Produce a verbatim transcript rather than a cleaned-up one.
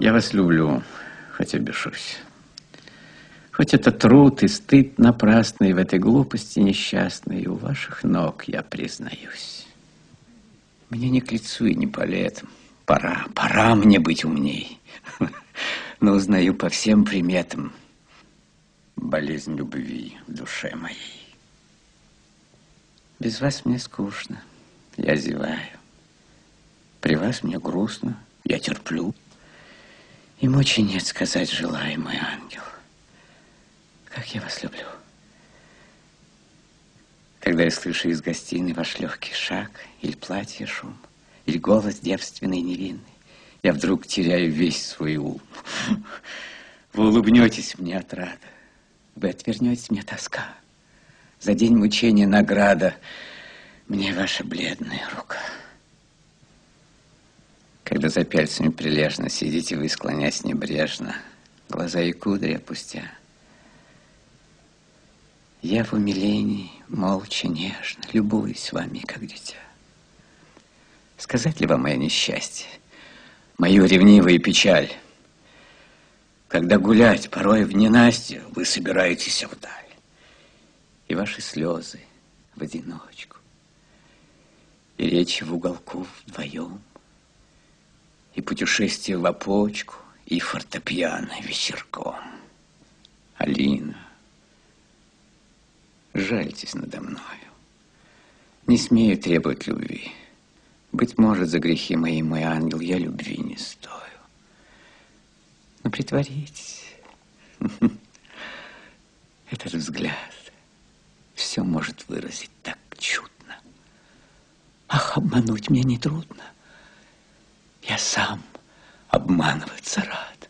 Я вас люблю, хотя бешусь. Хоть это труд и стыд напрасный в этой глупости несчастной, у ваших ног я признаюсь. Мне не к лицу и не по летам. Пора, пора мне быть умней. Но узнаю по всем приметам болезнь любви в душе моей. Без вас мне скучно, я зеваю. При вас мне грустно, я терплю. И мочи нет сказать желаемый ангел. Как я вас люблю. Когда я слышу из гостиной ваш легкий шаг, или платье шум, или голос девственный и невинный, я вдруг теряю весь свой ум. Вы улыбнетесь мне от рада, вы отвернетесь мне тоска. За день мучения награда мне ваша бледная рука. Когда за пяльцами прилежно сидите вы, склонясь небрежно, глаза и кудри опустя, я в умилении, молча, нежно, любуюсь вами, как дитя. Сказать ли вам мое несчастье, мою ревнивую печаль, когда гулять порой в ненастье вы собираетесь вдаль, и ваши слезы в одиночку, и речи в уголку вдвоем, и путешествие в опочку, и фортепиано вечерком. Алина, жальтесь надо мною. Не смею требовать любви. Быть может, за грехи мои, мой ангел, я любви не стою. Но притворитесь. Этот взгляд все может выразить так чудно. Ах, обмануть меня нетрудно. Я сам обманываться рад.